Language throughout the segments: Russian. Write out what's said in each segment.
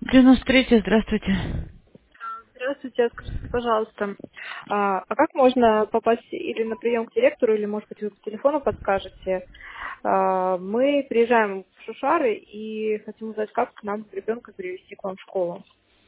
93, здравствуйте. Здравствуйте, скажите, пожалуйста, как можно попасть или на прием к директору, или, может быть, вы по телефону подскажете? Мы приезжаем в Шушары и хотим узнать, как нам ребенка перевести к вам в школу.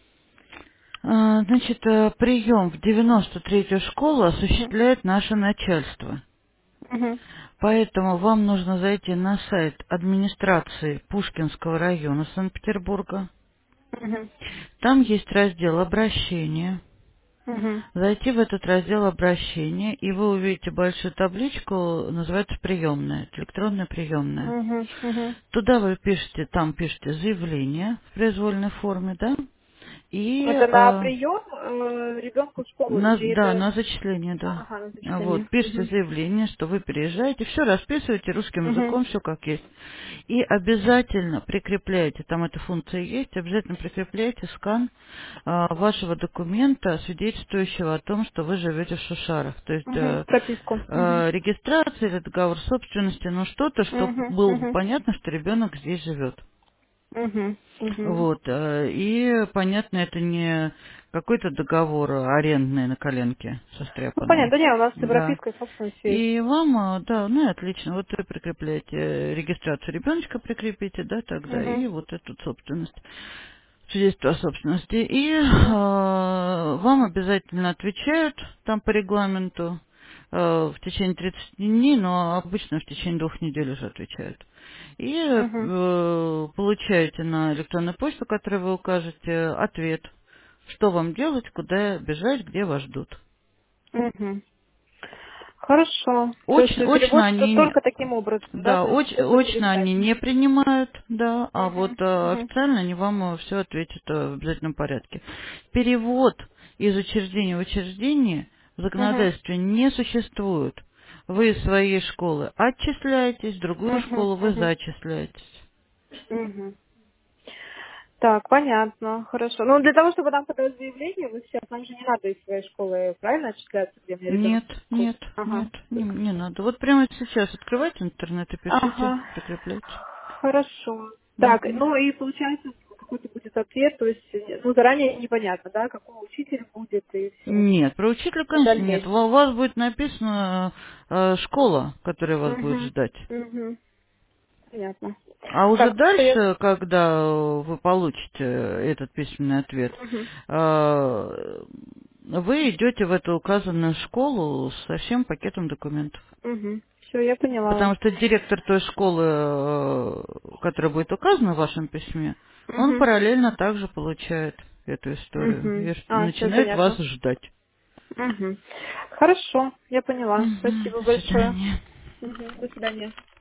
Значит, прием в 93-ю школу Мгм. осуществляет наше начальство. Мгм. Поэтому вам нужно зайти на сайт администрации Пушкинского района Санкт-Петербурга. Мгм. Там есть раздел «Обращения». Мгм. Зайти в этот раздел «Обращения», и вы увидите большую табличку, называется «Приемная», электронная приемная. Мгм. Мгм. Туда вы пишете, там пишете заявление в произвольной форме, да, и Это на прием ребенка в школу или Да, это... на зачисление, да. Ага, на Вот, зачисление. пишите Мгм. заявление, что вы переезжаете, все расписываете русским Мгм. языком, все как есть. И обязательно прикрепляете, там эта функция есть, обязательно прикрепляете скан вашего документа, свидетельствующего о том, что вы живете в Шушарах. То есть Мгм. Прописку. Мгм. регистрация или договор собственности, ну что-то, что Мгм. было бы Мгм. понятно, что ребенок здесь живет. Мгм. Мгм. Вот, и понятно, это не какой-то договор арендный на коленке Ну, состряпанный. понятно, да не, у нас Да. европейская собственность есть. И вам, да, ну и отлично, вот вы прикрепляете регистрацию ребеночка, прикрепите, да, тогда, Мгм. и вот эту собственность, свидетельство о собственности. И Мгм. вам обязательно отвечают там по регламенту в течение 30 дней, но обычно в течение 2 недель уже отвечают. И Мгм. получаете на электронную почту, которую вы укажете, ответ, что вам делать, куда бежать, где вас ждут. Мгм. Хорошо. То есть Очно перевод они, только таким образом, да? да, То есть только через очно сайт. они не принимают, да, а вот Мгм. Мгм. официально они вам все ответят в обязательном порядке. Перевод из учреждения в учреждение в Мгм. законодательстве не существует. Вы из своей школы отчисляетесь, в другую Мгм. школу вы Мгм. зачисляетесь. Мгм. Так, понятно, хорошо. Ну, для того, чтобы нам подать заявление, вы сейчас, нам же не надо из своей школы, правильно, отчисляться, где мне ребенок Нет, учится? нет, Ага. нет, не надо. Вот прямо сейчас открывайте интернет и пишите, Ага. прикрепляйте. Хорошо. Так, Мгм. ну и получается какой-то будет ответ, то есть, ну, заранее непонятно, да, какой учитель будет и все. Нет, про учителя, В конечно, нет. У дальнейшем. вас будет написана школа, которая вас будет Угу. ждать. Угу. Понятно. А уже Так, что я... дальше, когда вы получите этот письменный ответ, Угу. вы идете в эту указанную школу со всем пакетом документов. Угу. Все, я поняла вас. Потому что директор той школы, которая будет указана в вашем письме, он Угу. параллельно также получает эту историю Угу. и Все начинает вас понятно. ждать. Угу. Хорошо, я поняла. Мгм. Спасибо До большое. свидания. Угу. До свидания.